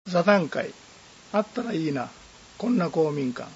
座談会あったらいいなこんな公民館。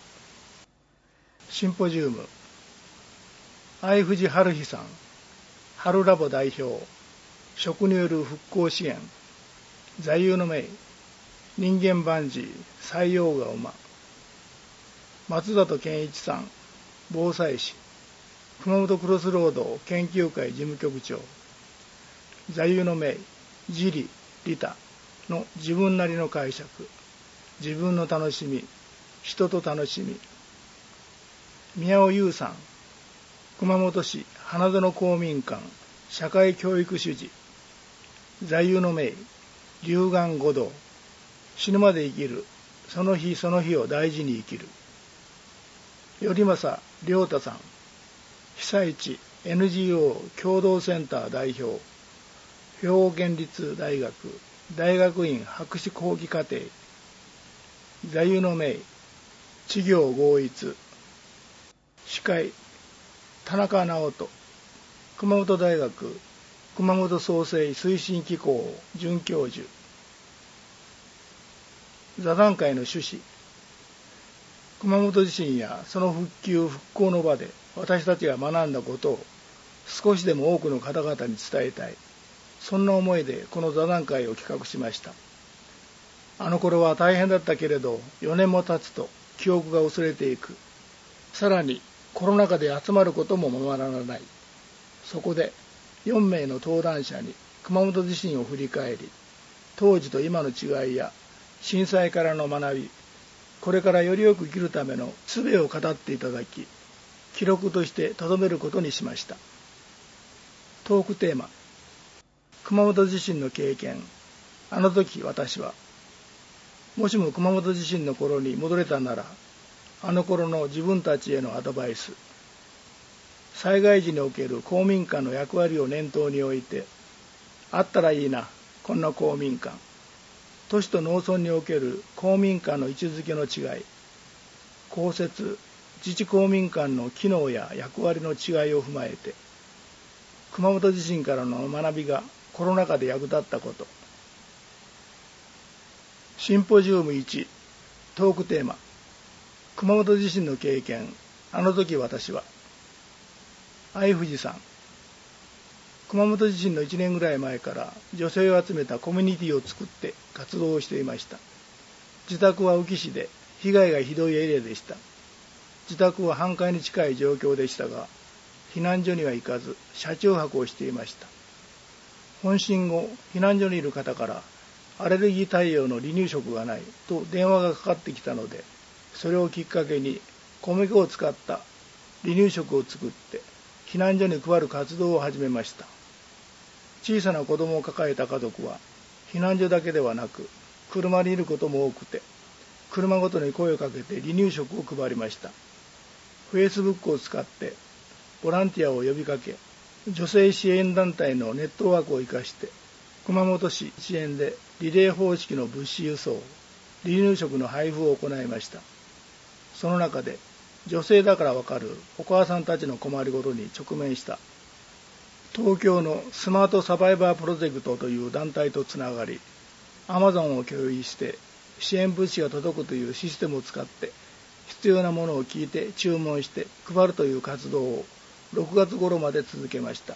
シンポジウム相藤春日さん、春ラボ代表、食による復興支援、座右の銘、人間万事採用が馬。松里健一さん、防災士、熊本クロスロード研究会事務局長。座右の銘、自利利他の自分なりの解釈、自分の楽しみ、人と楽しみ。宮尾優さん、熊本市花園公民館社会教育主事。座右の銘、龍眼五道、死ぬまで生きる、その日その日を大事に生きる。頼政亮太さん、被災地 NGO 共同センター代表、兵庫県立大学大学院博士後期課程。座右の銘、知行合一。司会、田中直人、熊本大学熊本創生推進機構准教授。座談会の趣旨、熊本地震やその復旧復興の場で私たちが学んだことを少しでも多くの方々に伝えたい、そんな思いでこの座談会を企画しました。あの頃は大変だったけれど、4年も経つと記憶が薄れていく。さらにコロナ禍で集まることもままならない。そこで4名の登壇者に熊本地震を振り返り、当時と今の違いや震災からの学び、これからよりよく生きるための術を語っていただき、記録として留めることにしました。トークテーマ、熊本地震の経験、あの時私は。もしも熊本地震の頃に戻れたなら、あの頃の自分たちへのアドバイス。災害時における公民館の役割を念頭に置いて、あったらいいなこんな公民館。都市と農村における公民館の位置づけの違い、公設自治公民館の機能や役割の違いを踏まえて、熊本地震からの学びがコロナ禍で役立ったこと。シンポジウム1、トークテーマ、熊本地震の経験、あの時私は。相藤さん、熊本地震の1年ぐらい前から女性を集めたコミュニティを作って活動をしていました。自宅は宇城市で被害がひどいエリアでした。自宅は半壊に近い状況でしたが、避難所には行かず車中泊をしていました。本震後、避難所にいる方からアレルギー対応の離乳食がないと電話がかかってきたので、それをきっかけに米粉を使った離乳食を作って避難所に配る活動を始めました。小さな子供を抱えた家族は避難所だけではなく車にいることも多くて、車ごとに声をかけて離乳食を配りました。Facebook を使ってボランティアを呼びかけ、女性支援団体のネットワークを生かして熊本市支援でリレー方式の物資輸送、離乳食の配布を行いました。その中で女性だからわかるお母さんたちの困りごとに直面した東京のスマートサバイバープロジェクトという団体とつながり、Amazon を共有して支援物資が届くというシステムを使って必要なものを聞いて注文して配るという活動を6月頃まで続けました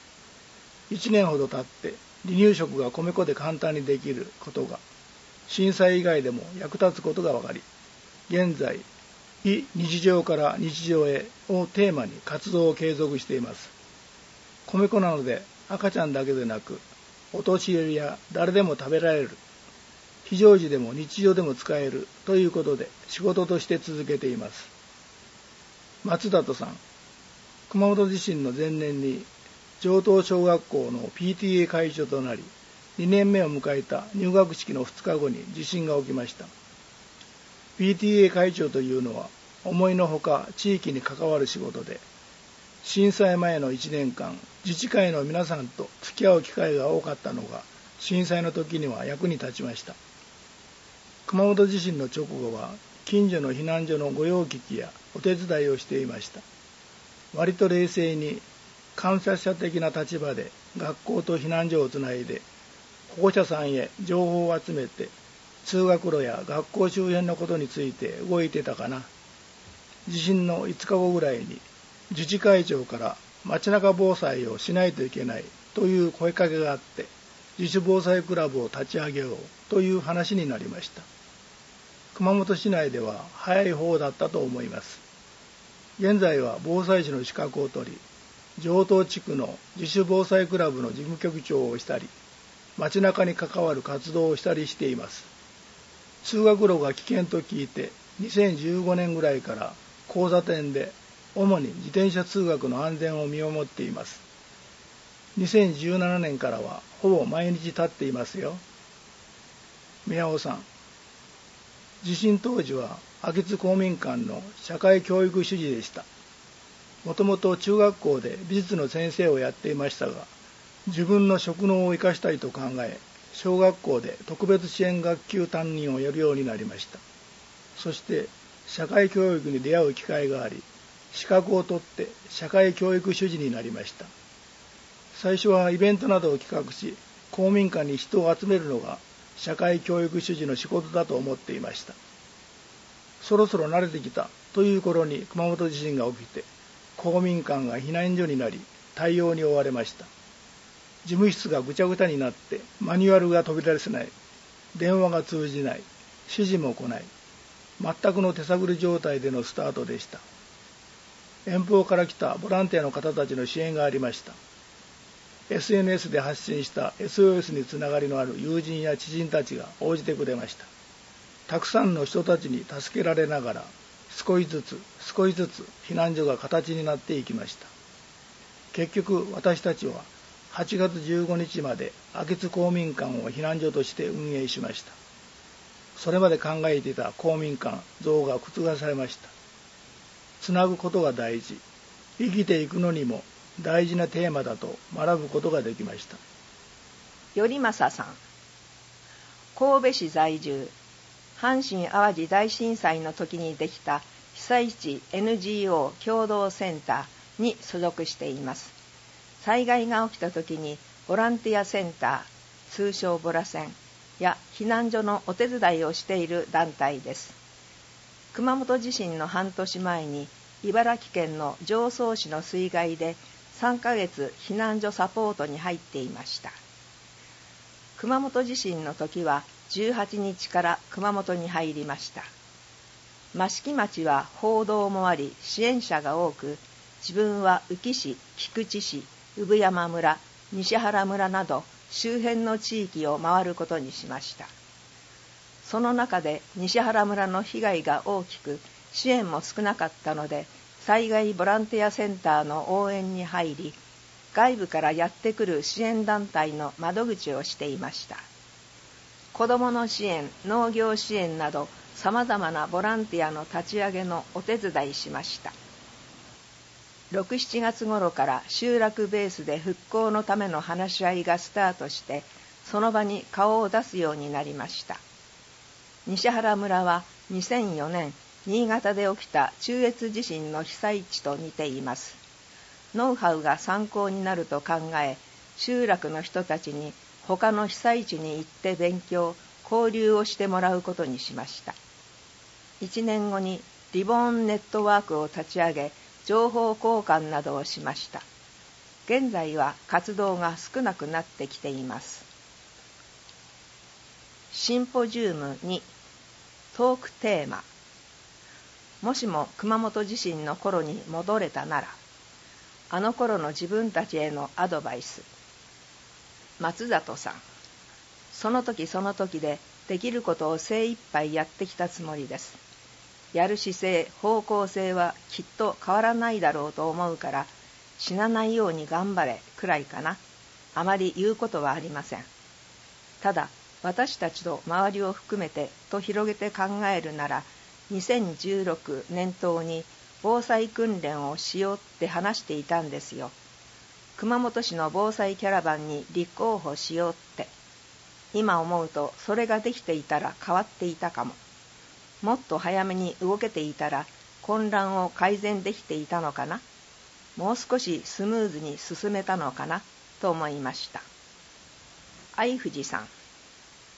。1年ほど経って離乳食が米粉で簡単にできることが震災以外でも役立つことが分かり、現在非日常から日常へをテーマに活動を継続しています。米粉なので赤ちゃんだけでなくお年寄りや誰でも食べられる、非常時でも日常でも使えるということで仕事として続けています。松里さん、熊本地震の前年に城東小学校の PTA 会長となり、2年目を迎えた入学式の2日後に地震が起きました。PTA 会長というのは思いのほか地域に関わる仕事で、震災前の1年間、自治会の皆さんと付き合う機会が多かったのが、震災の時には役に立ちました。熊本地震の直後は、近所の避難所の御用聞きやお手伝いをしていました。割と冷静に、監察者的な立場で学校と避難所をつないで、保護者さんへ情報を集めて、 通学路や学校周辺のことについて動いてたかな。地震の5日後ぐらいに自治会長から街中防災をしないといけないという声かけがあって、自主防災クラブを立ち上げようという話になりました。熊本市内では早い方だったと思います。現在は防災士の資格を取り、城東地区の自主防災クラブの事務局長をしたり、街中に関わる活動をしたりしています。通学路が危険と聞いて、2015年ぐらいから交差点で主に自転車通学の安全を見守っています。2017年からはほぼ毎日立っていますよ。宮尾さん、地震当時は秋津公民館の社会教育主事でした。もともと中学校で美術の先生をやっていましたが、自分の職能を生かしたいと考え、小学校で特別支援学級担任をやるようになりました。そして社会教育に出会う機会があり、資格を取って社会教育主事になりました。最初はイベントなどを企画し、公民館に人を集めるのが社会教育主事の仕事だと思っていました。そろそろ慣れてきたという頃に熊本地震が起きて、公民館が避難所になり、対応に追われました。事務室がぐちゃぐちゃになって、マニュアルが飛び出せない、電話が通じない、指示も来ない、全くの手探り状態でのスタートでした。遠方から来たボランティアの方たちの支援がありました。SNS で発信した SOS につながりのある友人や知人たちが応じてくれました。たくさんの人たちに助けられながら、少しずつ避難所が形になっていきました。結局私たちは8月15日まで秋津公民館を避難所として運営しました。それまで考えていた公民館像が覆されました。つなぐことが大事、生きていくのにも大事なテーマだと学ぶことができました。 頼正さん、神戸市在住、阪神・淡路大震災の時にできた被災地 NGO 共同センターに所属しています。災害が起きた時にボランティアセンター、通称ボラセンや避難所のお手伝いをしている団体です。熊本地震の半年前に茨城県の常総市の水害で3ヶ月避難所サポートに入っていました。熊本地震の時は18日から熊本に入りました。益城町は報道もあり支援者が多く、自分は宇城市、菊池市、産山村、西原村など周辺の地域を回ることにしました。その中で西原村の被害が大きく、支援も少なかったので、災害ボランティアセンターの応援に入り、外部からやってくる支援団体の窓口をしていました。子どもの支援、農業支援などさまざまなボランティアの立ち上げのお手伝いしました。6、7月頃から集落ベースで復興のための話し合いがスタートして、その場に顔を出すようになりました。西原村は2004年、新潟で起きた中越地震の被災地と似ています。ノウハウが参考になると考え、集落の人たちに他の被災地に行って勉強、交流をしてもらうことにしました。1年後にリボーンネットワークを立ち上げ、情報交換などをしました。現在は活動が少なくなってきています。シンポジウム2、トークテーマ。もしも熊本地震の頃に戻れたなら、あの頃の自分たちへのアドバイス。松里さん、その時その時でできることを精一杯やってきたつもりです。やる姿勢、方向性はきっと変わらないだろうと思うから、死なないように頑張れくらいかな。あまり言うことはありません。ただ、私たちと周りを含めてと広げて考えるなら、2016年頭に防災訓練をしようって話していたんですよ。熊本市の防災キャラバンに立候補しようって。今思うとそれができていたら変わっていたかも。もっと早めに動けていたら混乱を改善できていたのかな。もう少しスムーズに進めたのかなと思いました。愛藤さん、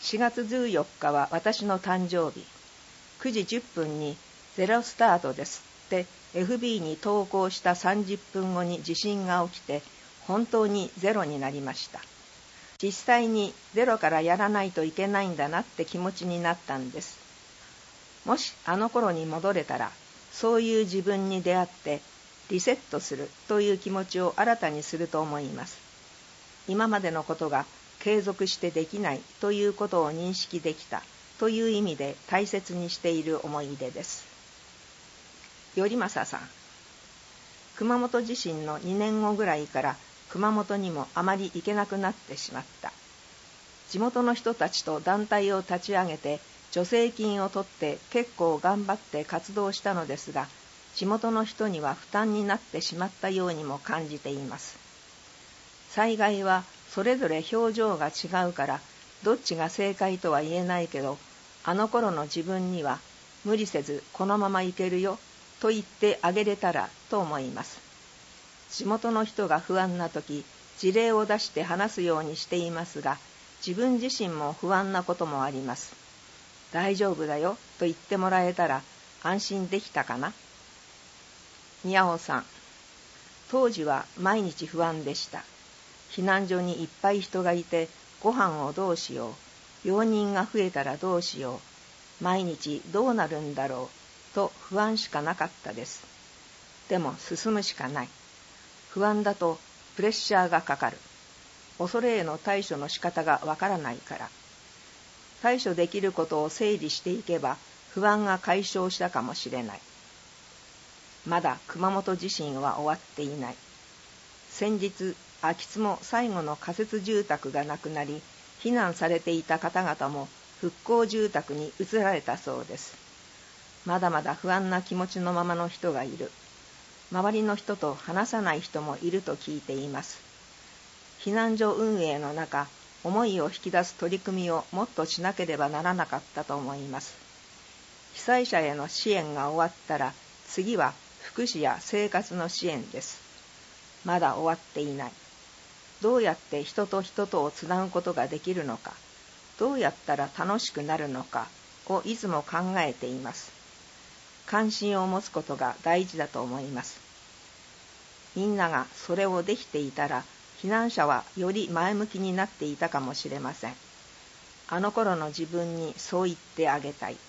4月14日は私の誕生日。9時10分にゼロスタートですって FB に投稿した30分後に地震が起きて、本当にゼロになりました。実際にゼロからやらないといけないんだなって気持ちになったんです。もしあの頃に戻れたら、そういう自分に出会ってリセットするという気持ちを新たにすると思います。今までのことが継続してできないということを認識できたという意味で大切にしている思い出です。頼正さん。熊本地震の2年後ぐらいから熊本にもあまり行けなくなってしまった。地元の人たちと団体を立ち上げて助成金を取って結構頑張って活動したのですが、地元の人には負担になってしまったようにも感じています。災害はそれぞれ表情が違うからどっちが正解とは言えないけど、あの頃の自分には無理せずこのままいけるよと言ってあげれたらと思います。地元の人が不安な時、事例を出して話すようにしていますが、自分自身も不安なこともあります。大丈夫だよと言ってもらえたら安心できたかな。宮尾さん。当時は毎日不安でした。避難所にいっぱい人がいて、ご飯をどうしよう、病人が増えたらどうしよう、毎日どうなるんだろうと不安しかなかったです。でも進むしかない。不安だとプレッシャーがかかる。恐れへの対処の仕方がわからないから。対処できることを整理していけば不安が解消したかもしれない。まだ熊本地震は終わっていない。先日、秋津も最後の仮設住宅がなくなり、避難されていた方々も復興住宅に移られたそうです。まだまだ不安な気持ちのままの人がいる。周りの人と話さない人もいると聞いています。避難所運営の中、思いを引き出す取り組みをもっとしなければならなかったと思います。被災者への支援が終わったら、次は福祉や生活の支援です。まだ終わっていない。どうやって人と人とをつなぐことができるのか、どうやったら楽しくなるのかをいつも考えています。関心を持つことが大事だと思います。みんながそれをできていたら、避難者はより前向きになっていたかもしれません。あの頃の自分にそう言ってあげたい。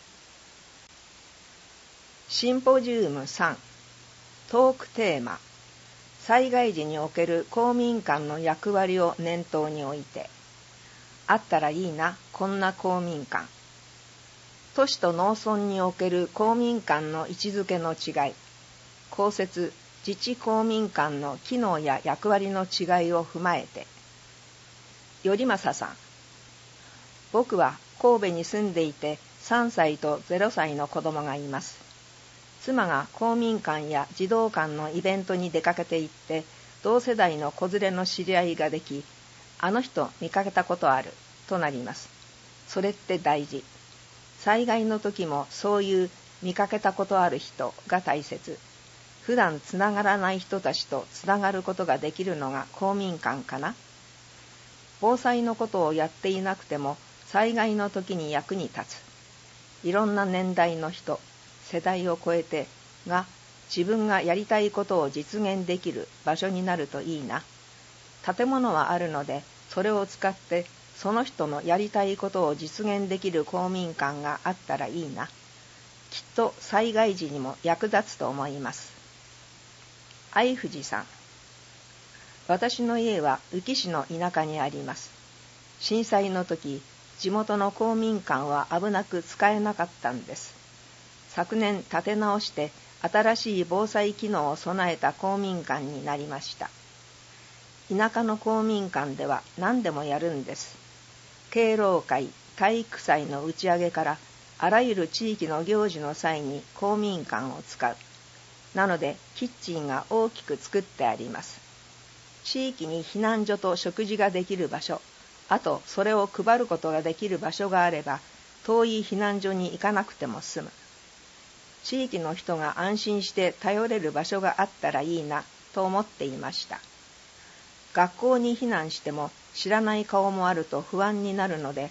シンポジウム3、トークテーマ、災害時における公民館の役割を念頭に置いて、あったらいいな、こんな公民館。都市と農村における公民館の位置づけの違い、公設自治公民館の機能や役割の違いを踏まえて。頼正さん。僕は神戸に住んでいて3歳と0歳の子供がいます。妻が公民館や児童館のイベントに出かけて行って、同世代の子連れの知り合いができ、あの人見かけたことあるとなります。それって大事。災害の時もそういう見かけたことある人が大切。普段つながらない人たちとつながることができるのが公民館かな。防災のことをやっていなくても災害の時に役に立つ。いろんな年代の人、世代を超えてが自分がやりたいことを実現できる場所になるといいな。建物はあるので、それを使ってその人のやりたいことを実現できる公民館があったらいいな。きっと災害時にも役立つと思います。愛藤さん。私の家は宇城市の田舎にあります。震災の時、地元の公民館は危なく使えなかったんです。昨年建て直して新しい防災機能を備えた公民館になりました。田舎の公民館では何でもやるんです。敬老会、体育祭の打ち上げからあらゆる地域の行事の際に公民館を使う。なのでキッチンが大きく作ってあります。地域に避難所と食事ができる場所、あとそれを配ることができる場所があれば、遠い避難所に行かなくても済む。地域の人が安心して頼れる場所があったらいいなと思っていました。学校に避難しても知らない顔もあると不安になるので、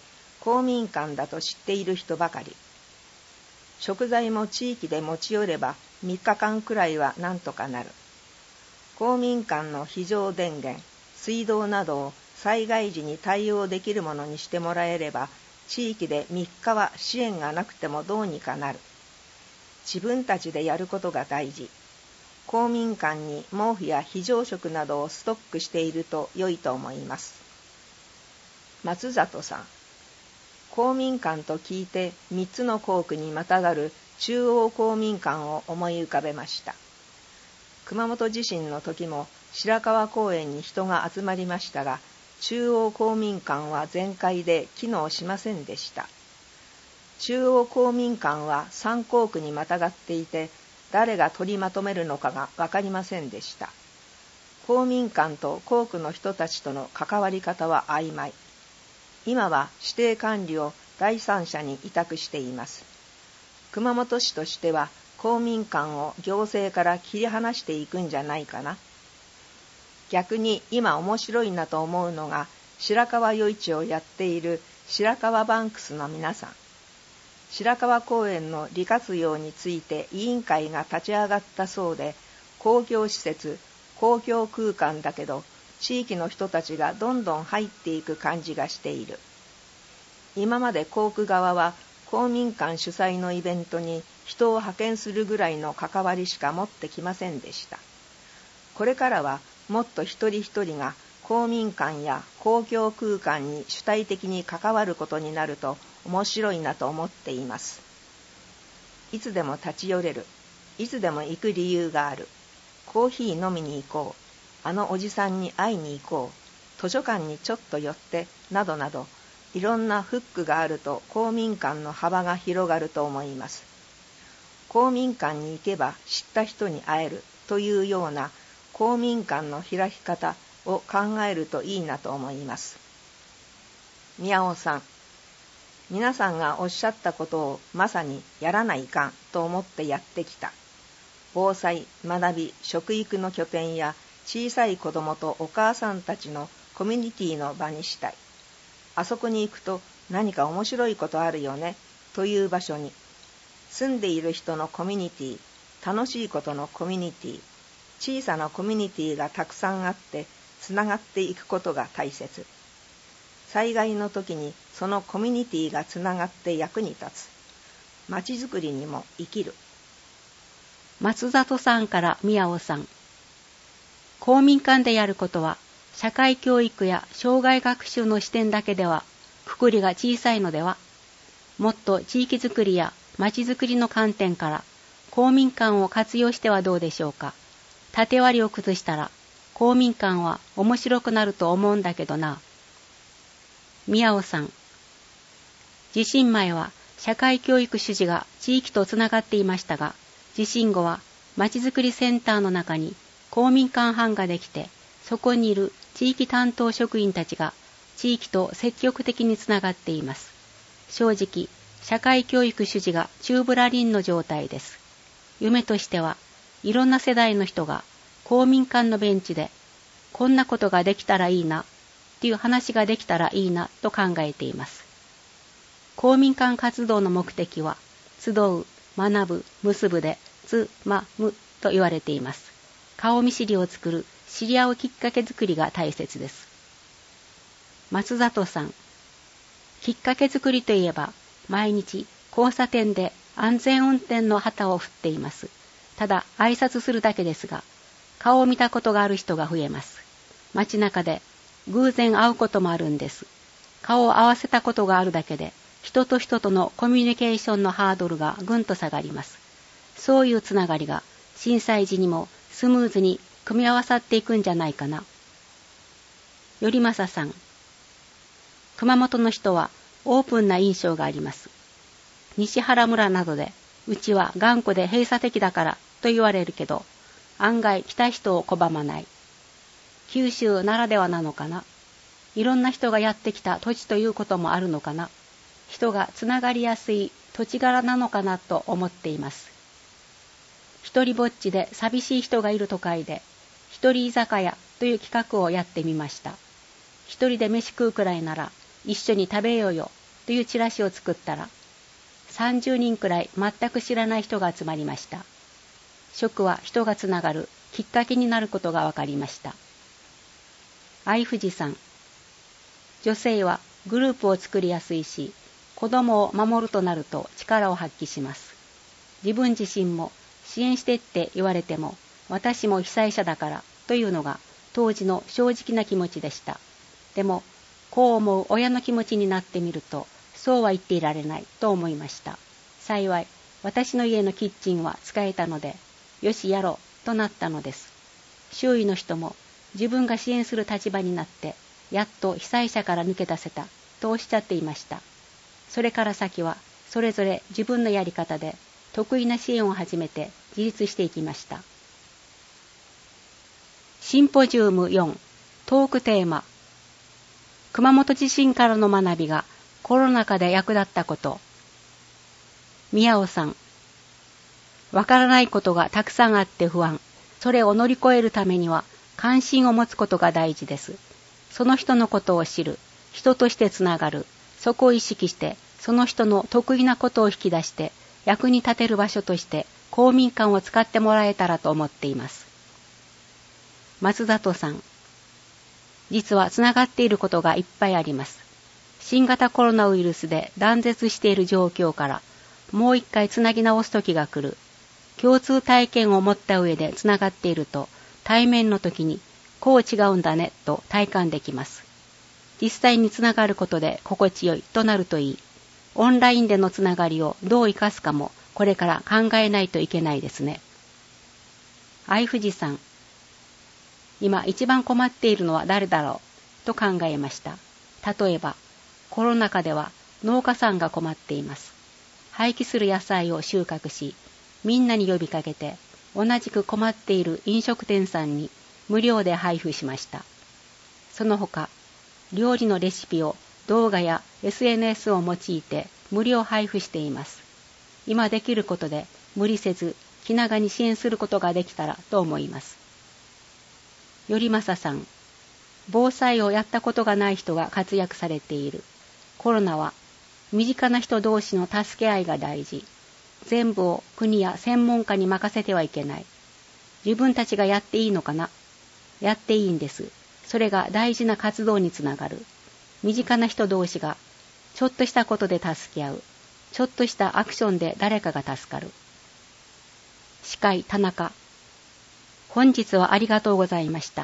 公民館だと知っている人ばかり。食材も地域で持ち寄れば3日間くらいはなんとかなる。公民館の非常電源、水道などを災害時に対応できるものにしてもらえれば、地域で3日は支援がなくてもどうにかなる。自分たちでやることが大事。公民館に毛布や非常食などをストックしていると良いと思います。松里さん。公民館と聞いて3つの校区にまたがる中央公民館を思い浮かべました。熊本地震の時も白川公園に人が集まりましたが、中央公民館は全壊で機能しませんでした。中央公民館は3校区にまたがっていて、誰が取りまとめるのかが分かりませんでした。公民館と校区の人たちとの関わり方は曖昧。今は指定管理を第三者に委託しています。熊本市としては公民館を行政から切り離していくんじゃないかな。逆に今面白いなと思うのが、白川夜市をやっている白川バンクスの皆さん。白川公園の利活用について委員会が立ち上がったそうで、公共施設、公共空間だけど、地域の人たちがどんどん入っていく感じがしている。今まで校区側は公民館主催のイベントに人を派遣するぐらいの関わりしか持ってきませんでした。これからはもっと一人一人が公民館や公共空間に主体的に関わることになると面白いなと思っています。いつでも立ち寄れる。いつでも行く理由がある。コーヒー飲みに行こう。あのおじさんに会いに行こう。図書館にちょっと寄って、などなど、いろんなフックがあると公民館の幅が広がると思います。公民館に行けば知った人に会えるというような公民館の開き方を考えるといいなと思います。宮尾さん。皆さんがおっしゃったことをまさにやらないかんと思ってやってきた。防災、学び、食育の拠点や小さい子供とお母さんたちのコミュニティの場にしたい。あそこに行くと何か面白いことあるよねという場所に、住んでいる人のコミュニティ、楽しいことのコミュニティ、小さなコミュニティがたくさんあってつながっていくことが大切。災害の時にそのコミュニティがつながって役に立つ。まちづくりにも生きる。 松里さんから宮尾さん。公民館でやることは社会教育や障害学習の視点だけでは括りが小さいのでは。もっと地域づくりやまちづくりの観点から公民館を活用してはどうでしょうか。縦割りを崩したら公民館は面白くなると思うんだけどな。宮尾さん。地震前は社会教育主事が地域とつながっていましたが、地震後はまちづくりセンターの中に公民館班ができて、そこにいる地域担当職員たちが地域と積極的につながっています。正直、社会教育主事が宙ぶらりんの状態です。夢としては、いろんな世代の人が公民館のベンチで、こんなことができたらいいな、という話ができたらいいなと考えています。公民館活動の目的は、集う、学ぶ、結ぶで、つ、ま、むと言われています。顔見知りを作る、知り合うきっかけ作りが大切です。松里さん。きっかけ作りといえば、毎日交差点で安全運転の旗を振っています。ただ挨拶するだけですが、顔を見たことがある人が増えます。街中で偶然会うこともあるんです。顔を合わせたことがあるだけで、人と人とのコミュニケーションのハードルがぐんと下がります。そういうつながりが震災時にもスムーズに組み合わさっていくんじゃないかな。頼正さん。熊本の人はオープンな印象があります。西原村などで、うちは頑固で閉鎖的だからと言われるけど、案外来た人を拒まない。九州ならではなのかな。いろんな人がやってきた土地ということもあるのかな。人がつながりやすい土地柄なのかなと思っています。一人ぼっちで寂しい人がいる都会で、一人居酒屋という企画をやってみました。一人で飯食うくらいなら一緒に食べようよというチラシを作ったら、30人くらい全く知らない人が集まりました。食は人がつながるきっかけになることが分かりました。愛富士さん、女性はグループを作りやすいし、子供を守るとなると力を発揮します。自分自身も支援してって言われても、私も被災者だからというのが当時の正直な気持ちでした。でも、こう思う親の気持ちになってみると、そうは言っていられないと思いました。幸い、私の家のキッチンは使えたので、よしやろうとなったのです。周囲の人も自分が支援する立場になって、やっと被災者から抜け出せたとおっしゃっていました。それから先はそれぞれ自分のやり方で得意な支援を始めて自立していきました。シンポジウム4トークテーマ、熊本地震からの学びがコロナ禍で役立ったこと。宮尾さん、わからないことがたくさんあって不安。それを乗り越えるためには関心を持つことが大事です。その人のことを知る、人としてつながる、そこを意識してその人の得意なことを引き出して役に立てる場所として公民館を使ってもらえたらと思っています。松里さん、実はつながっていることがいっぱいあります。新型コロナウイルスで断絶している状況からもう一回つなぎ直す時が来る。共通体験を持った上でつながっていると対面の時にこう違うんだねと体感できます。実際につながることで心地よいとなるといい。オンラインでのつながりをどう生かすかもこれから考えないといけないですね。愛富士さん、今一番困っているのは誰だろうと考えました。例えばコロナ禍では農家さんが困っています。廃棄する野菜を収穫し、みんなに呼びかけて同じく困っている飲食店さんに無料で配布しました。その他、料理のレシピを動画や SNS を用いて無料配布しています。今できることで無理せず気長に支援することができたらと思います。頼正さん、防災をやったことがない人が活躍されている。コロナは身近な人同士の助け合いが大事。全部を国や専門家に任せてはいけない。自分たちがやっていいのかな？やっていいんです。それが大事な活動につながる。身近な人同士がちょっとしたことで助け合う。ちょっとしたアクションで誰かが助かる。司会田中。本日はありがとうございました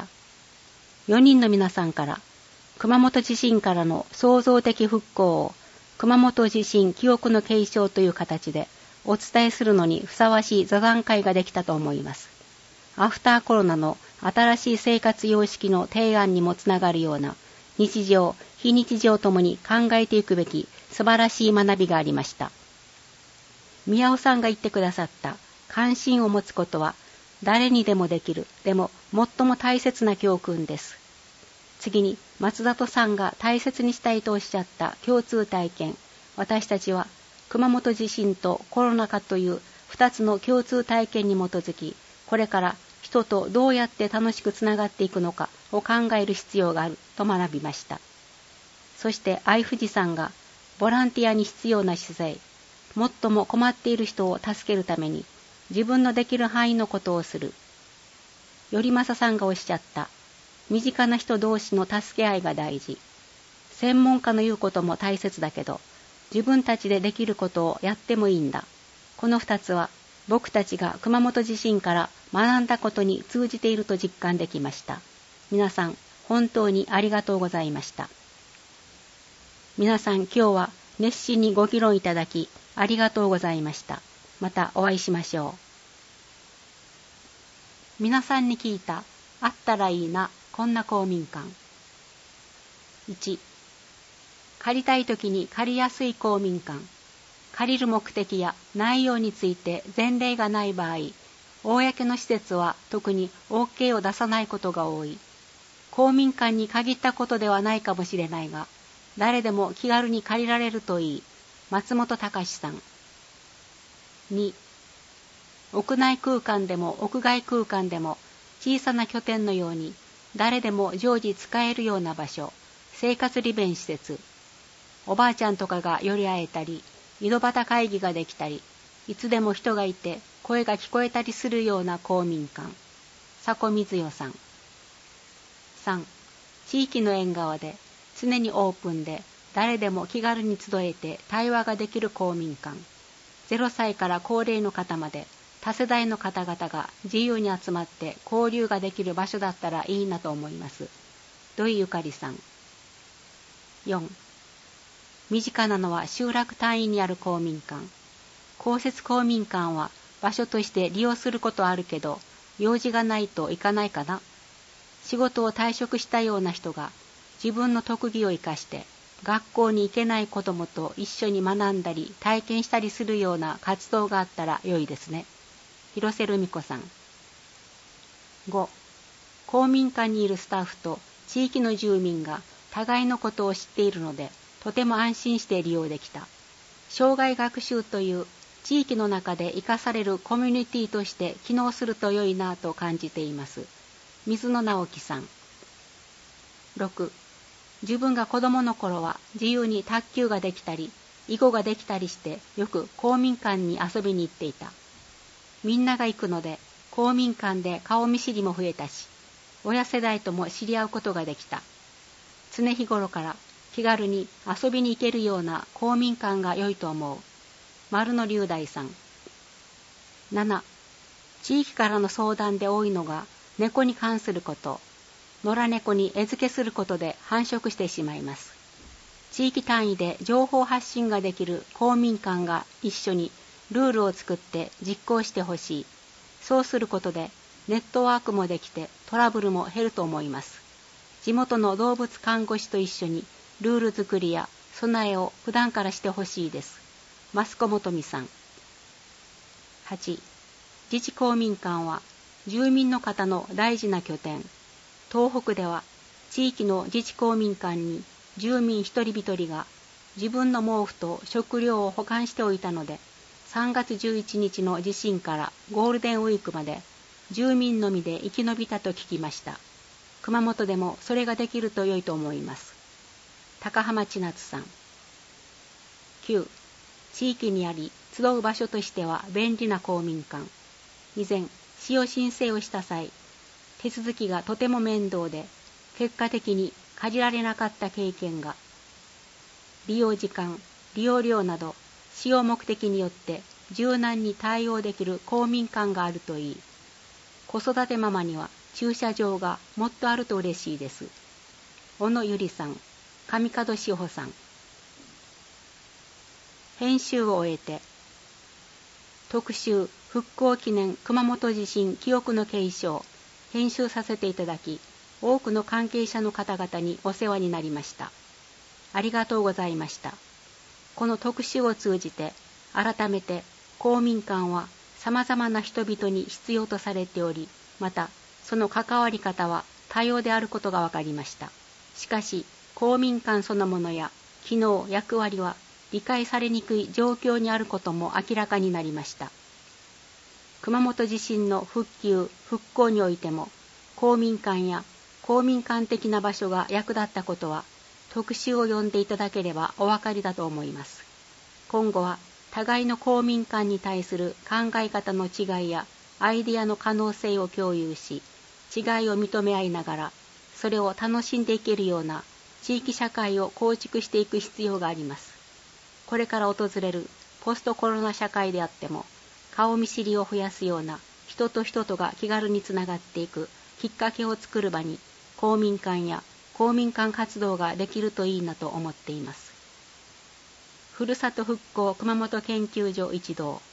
。4人の皆さんから熊本地震からの創造的復興を熊本地震記憶の継承という形でお伝えするのにふさわしい座談会ができたと思います。アフターコロナの新しい生活様式の提案にもつながるような日常、非日常ともに考えていくべき素晴らしい学びがありました。宮尾さんが言ってくださった関心を持つことは誰にでもできる、でも最も大切な教訓です。次に松里さんが大切にしたいとおっしゃった共通体験、私たちは熊本地震とコロナ禍という2つの共通体験に基づき、これから人とどうやって楽しくつながっていくのかを考える必要があると学びました。そして愛富士さんがボランティアに必要な姿勢、最も困っている人を助けるために自分のできる範囲のことをする。頼正さんがおっしゃった身近な人同士の助け合いが大事。専門家の言うことも大切だけど、自分たちでできることをやってもいいんだ。この2つは僕たちが熊本地震から学んだことに通じていると実感できました。皆さん本当にありがとうございました。皆さん今日は熱心にご議論いただきありがとうございました。またお会いしましょう。皆さんに聞いたあったらいいなこんな公民館。1、借りたいときに借りやすい公民館。借りる目的や内容について前例がない場合、公の施設は特に OK を出さないことが多い。公民館に限ったことではないかもしれないが、誰でも気軽に借りられるといい。松本隆さん。2、屋内空間でも屋外空間でも小さな拠点のように誰でも常時使えるような場所、生活利便施設。 おばあちゃんとかが寄り合えたり、井戸端会議ができたり、いつでも人がいて声が聞こえたりするような公民館。佐古水代さん。3、地域の縁側で常にオープンで誰でも気軽に集えて対話ができる公民館。0歳から高齢の方まで多世代の方々が自由に集まって交流ができる場所だったらいいなと思います。土井ゆかりさん。4、身近なのは集落単位にある公民館。公設公民館は場所として利用することあるけど、用事がないと行かないかな。仕事を退職したような人が自分の特技を生かして学校に行けない子どもと一緒に学んだり体験したりするような活動があったら良いですね。広瀬留美子さん。5、公民館にいるスタッフと地域の住民が互いのことを知っているので、とても安心して利用できた。生涯学習という地域の中で生かされるコミュニティとして機能すると良いなと感じています。水野直樹さん。6、自分が子供の頃は自由に卓球ができたり、囲碁ができたりしてよく公民館に遊びに行っていた。みんなが行くので公民館で顔見知りも増えたし、親世代とも知り合うことができた。常日頃から気軽に遊びに行けるような公民館が良いと思う。丸野龍大さん。7、地域からの相談で多いのが猫に関すること。野良猫に餌付けすることで繁殖してしまいます。地域単位で情報発信ができる公民館が一緒にルールを作って実行してほしい。そうすることでネットワークもできてトラブルも減ると思います。地元の動物看護師と一緒にルール作りや備えを普段からしてほしいです。益子元美さん。8、自治公民館は住民の方の大事な拠点。東北では地域の自治公民館に住民一人一人が自分の毛布と食料を保管しておいたので、3月11日の地震からゴールデンウィークまで住民のみで生き延びたと聞きました。熊本でもそれができると良いと思います。高浜千夏さん。9、地域にあり集う場所としては便利な公民館。以前使用申請をした際、手続きがとても面倒で結果的に借りられなかった経験が。利用時間、利用料など使用目的によって柔軟に対応できる公民館があるといい。子育てママには駐車場がもっとあると嬉しいです。小野ゆりさん、上門志保さん。編集を終えて、特集復興記念熊本地震記憶の継承編集させていただき、多くの関係者の方々にお世話になりました。ありがとうございました。この特集を通じて改めて公民館はさまざまな人々に必要とされており、またその関わり方は多様であることが分かりました。しかし公民館そのものや機能役割は理解されにくい状況にあることも明らかになりました。熊本地震の復旧・復興においても公民館や公民館的な場所が役立ったことは特集を読んでいただければお分かりだと思います。今後は互いの公民館に対する考え方の違いやアイデアの可能性を共有し、違いを認め合いながらそれを楽しんでいけるような地域社会を構築していく必要があります。これから訪れるポストコロナ社会であっても、顔見知りを増やすような人と人とが気軽につながっていくきっかけを作る場に公民館や公民館活動ができるといいなと思っています。ふるさと復興熊本研究所一同